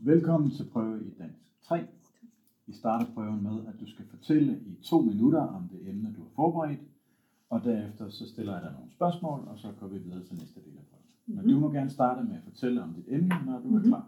Velkommen til prøve i dansk 3. Vi starter prøven med, at du skal fortælle i 2 minutter om det emne, du har forberedt, og derefter så stiller jeg dig nogle spørgsmål, og så går vi videre til næste del af prøven. Men du må gerne starte med at fortælle om dit emne, når du er klar.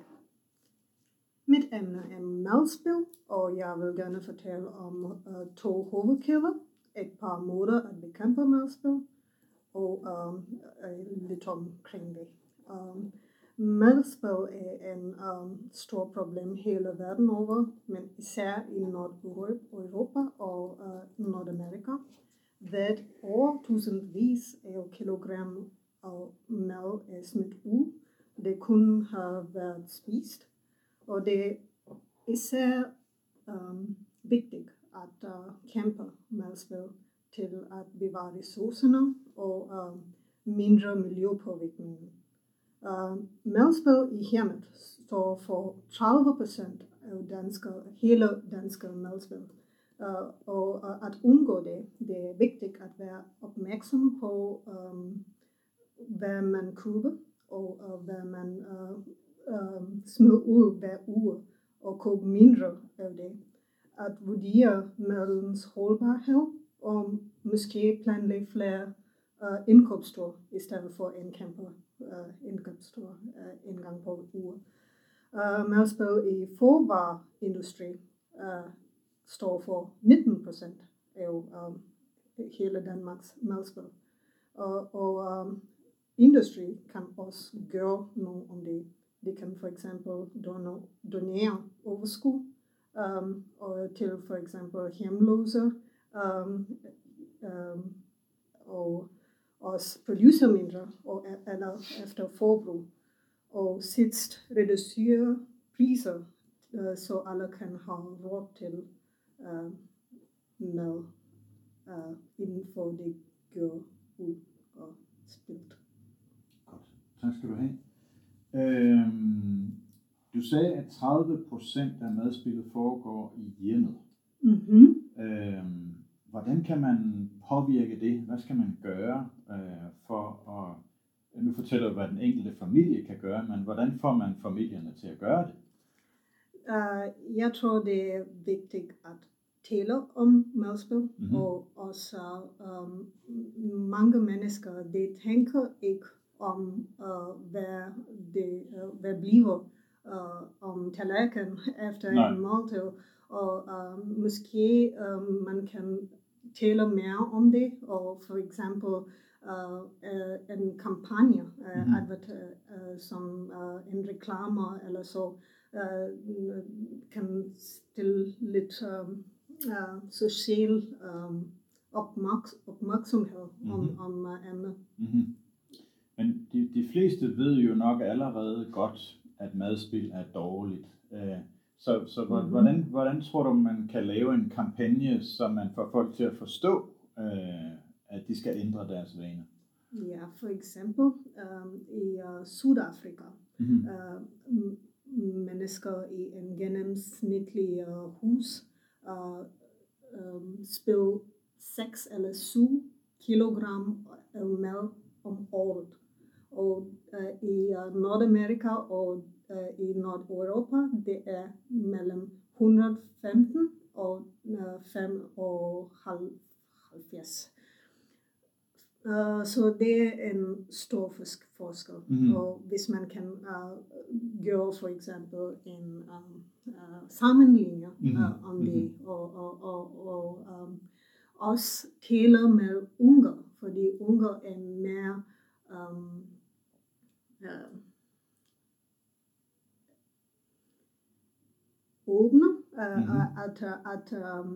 Mit emne er madspil, og jeg vil gerne fortælle om 2 hovedkilder, et par måder at bekæmpe madspil, og lidt omkring det. Madspil er en stor problem hele verden over, men især i Nordeuropa og Nordamerika. Hvert år tusindvis af kilogram af mad er smidt ud. Det kunne have været spist, og det er især vigtigt at kæmpe madspil til at bevare ressourcerne og mindre miljøpåvirkning. Madspil i hjemmet står for 30% af hele danske madspil. Og at undgå det er vigtigt at være opmærksom på, hvad man køber og hvad man smider ud hver uge, og købe mindre af det. At vurdere madens holdbarhed og måske planlægge flere indkøbsture i stedet for en kæmpe indkøbsture en gang på uge. Madspil i fødevareindustri står for 19% af hele Danmarks madspil. Og industri kan også gøre noget om det. De kan for eksempel donere overskud og til for eksempel hjemløse og også producer mindre eller efter forbrug. Og sidst reducere priser, så alle kan have råd til mad inden for det gør ud og spilt. Godt, tak skal du have. Du sagde, at 30% af madspillet foregår i hjemmet. Hvordan kan man påvirke det? Hvad skal man gøre for at... Nu fortæller du, hvad den enkelte familie kan gøre, men hvordan får man familierne til at gøre det? Jeg tror, det er vigtigt at tale om madspil, og også mange mennesker, de tænker ikke om, hvad bliver om tallerken efter en måltid, og måske man kan tale mere om det, og for eksempel en kampagne, som en reklame eller så, kan stille lidt social opmærksomhed om emnet. Men de fleste ved jo nok allerede godt, at madspil er dårligt. Så hvordan tror du, man kan lave en kampagne, så man får folk til at forstå, at de skal ændre deres vaner? Ja, for eksempel i Sydafrika. Mennesker i en gennemsnitlig hus spilder 6 eller 7 kilogram af mad om året. Og i Nordamerika og i Nordeuropa, det er mellem 115 og 75. Så det er en stor forskel. Og hvis man kan gøre for eksempel en sammenligning om det, og også tale med unger, fordi unger er mere åbne at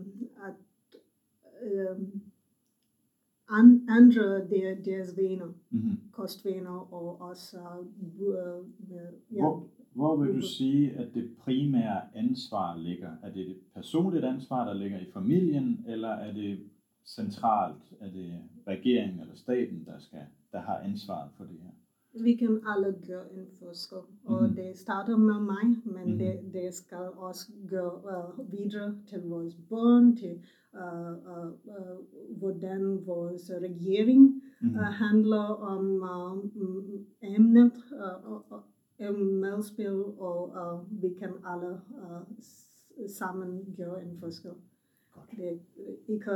andre deres venner, kostvenner og også Hvor vil du sige, at det primære ansvar ligger? Er det et personligt ansvar, der ligger i familien, eller er det centralt? Er det regeringen eller staten, der har ansvaret for det her? Vi kan alle gøre en forskel, og det starter med mig, men det skal også gå videre til vores børn, til hvordan vores regering handler om emnet, madspil, og vi kan alle sammen gøre en forskel. Det er ikke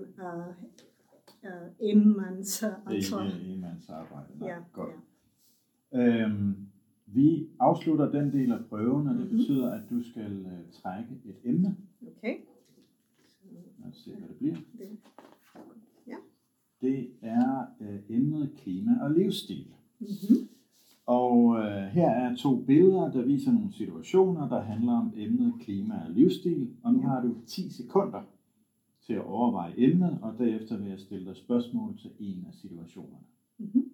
en mands ansvar. Det er ikke en mands arbejde. Nej, ja, godt. Ja. Vi afslutter den del af prøven, og det betyder, at du skal trække et emne. Okay. Lad os se, hvad det bliver. Ja. Det er emnet klima og livsstil. Mm-hmm. Og her er 2 billeder, der viser nogle situationer, der handler om emnet klima og livsstil. Og nu har du 10 sekunder til at overveje emnet, og derefter vil jeg stille dig spørgsmål til en af situationerne. Mm-hmm.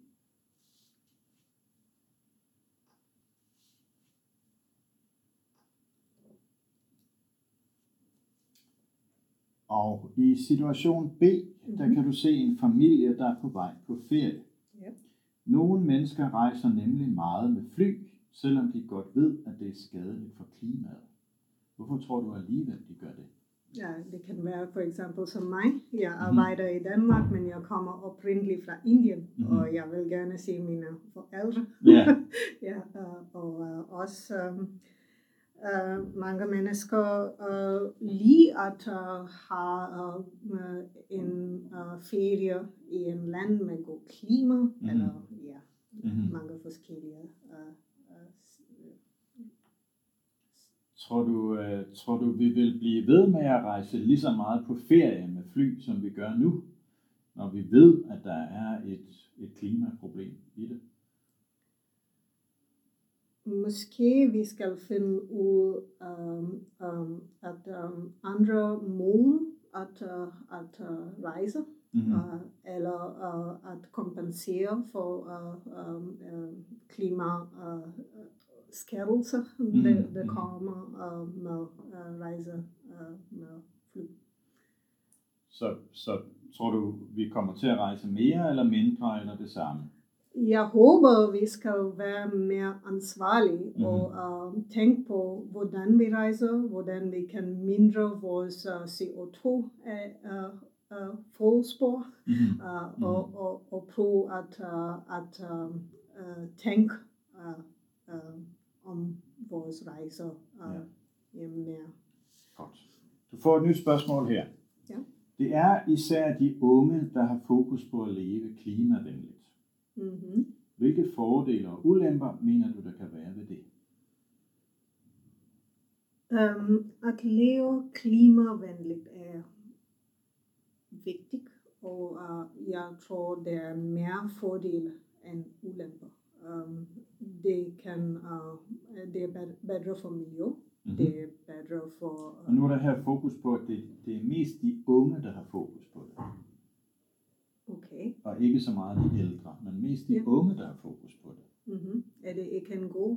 Og i situation B, der kan du se en familie, der er på vej på ferie. Yep. Nogle mennesker rejser nemlig meget med fly, selvom de godt ved, at det er skadeligt for klimaet. Hvorfor tror du alligevel, de gør det? Ja, det kan være for eksempel som mig. Jeg arbejder i Danmark, men jeg kommer oprindeligt fra Indien, og jeg vil gerne se mine forældre. Yeah. Ja, og også mange mennesker lige at have en ferie i en land med god klima, eller mange forskellige. Tror du, vi vil blive ved med at rejse lige så meget på ferie med fly, som vi gør nu, når vi ved, at der er et klimaproblem i det? Måske vi skal finde ud at andre måder at rejse, eller at kompensere for klimaskærelser, der kommer med rejse med fly. Så tror du, vi kommer til at rejse mere eller mindre eller det samme? Jeg håber, vi skal være mere ansvarlige og tænke på, hvordan vi rejser, hvordan vi kan mindre vores CO2 fodspor, og prøve at tænke om vores rejser mere. Godt. Du får et nyt spørgsmål her. Ja. Det er især de unge, der har fokus på at leve klimavenligt. Mm-hmm. Hvilke fordele og ulemper mener du, der kan være ved det? At leve klimavenligt er vigtigt, og jeg tror, der er mere fordele end ulemper. Det er bedre for miljø, det er bedre for... Og nu er der her fokus på, at det er mest de unge, der har fokus på det. Okay. Og ikke så meget de ældre, men mest de unge, der har fokus på det. Mm-hmm. Er det ikke en god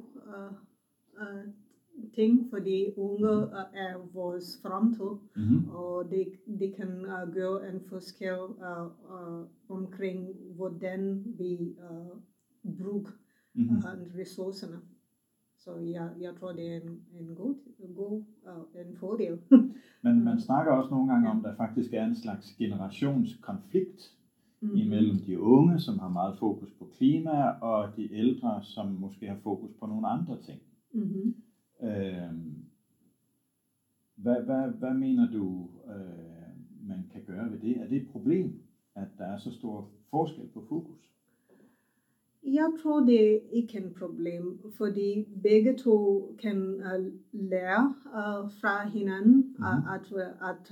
ting, fordi unge er vores fremtid, og de kan gøre en forskel omkring, hvordan vi bruger ressourcerne. Så jeg tror, det er en god en fordel. Men man snakker også nogle gange om, at der faktisk er en slags generationskonflikt imellem de unge, som har meget fokus på klima, og de ældre, som måske har fokus på nogle andre ting. Mm-hmm. Hvad mener du, man kan gøre ved det? Er det et problem, at der er så stor forskel på fokus? Jeg tror, det er ikke et problem, fordi begge to kan lære fra hinanden, at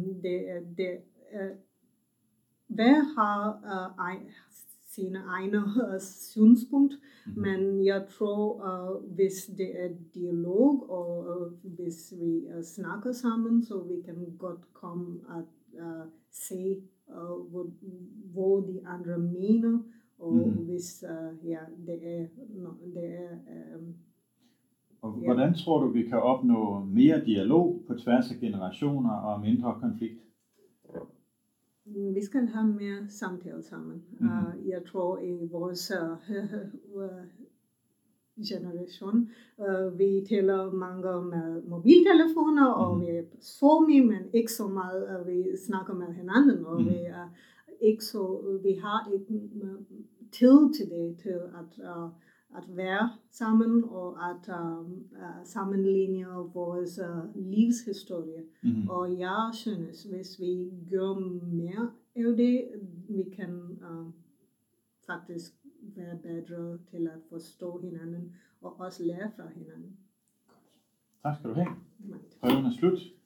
hver har sine egne synspunkt, men jeg tror, hvis det er dialog, og hvis vi snakker sammen, så vi kan godt komme at se, hvor de andre mener, og hvis det er og hvordan tror du, vi kan opnå mere dialog på tværs af generationer og mindre konflikt? Vi skal have mere samtale sammen. Jeg tror, i vores generation, vi taler mange med mobiltelefoner, og vi er SoMe, men ikke så meget, vi snakker med hinanden, og vi har ikke tid til det, til at være sammen og at sammenligne vores livshistorie. Mhm. Og jeg synes, hvis vi gør mere af det, vi kan faktisk være bedre til at forstå hinanden og også lære fra hinanden. Tak skal du have. Mange tak. Prøven er slut.